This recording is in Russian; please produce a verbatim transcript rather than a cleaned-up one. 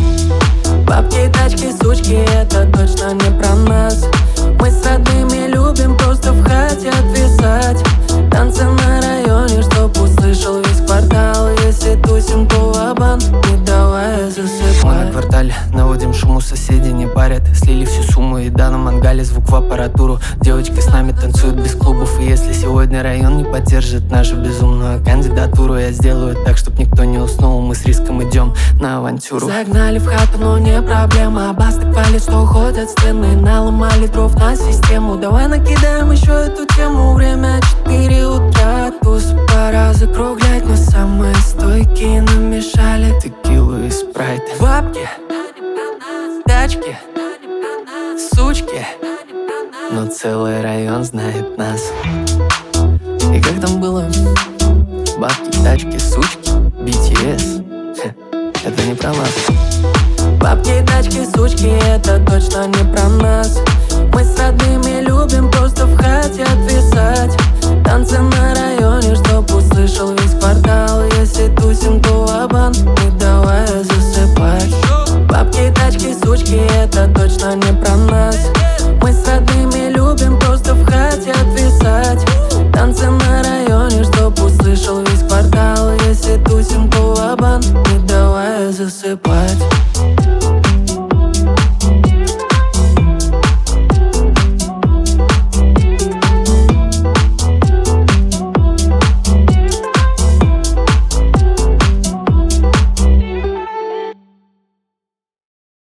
Бабки, тачки, сучки, это точно не про нас. Мы с родными любим просто в хате отвисать. Танцы на районе, чтоб услышал весь квартал. Если тусим, то ва-банк, не давай засыпать. Мы на квартале наводим шуму, соседи не парят. Слили всю сумму, еда на мангале, звук в аппаратуру. Девочки с нами танцуют без клубов. И если сегодня район не поддержит нашу безумную кандидатуру, я сделаю так, чтоб никто не уснул. Мы с риском идем на авантюру. Загнали в хату, но не проблема. Бас так валит, что ходят стены. Наломали дров на систему. Давай накидаем еще эту тему. Время четыре утра, туз, пора закруглять. Но самые стойкие намешали Текилу и спрайт. бабки, тачки, сучки, Но целый район знает нас. И как там было? Бабки, тачки, сучки, би ти эс. Хе, это не про нас. бабки, тачки, сучки, это точно не про нас. Мы с родными любим просто в хате отвисать. Танцы на районе, чтоб услышал весь квартал. Если тусим, то ва-банк, не давай засыпать.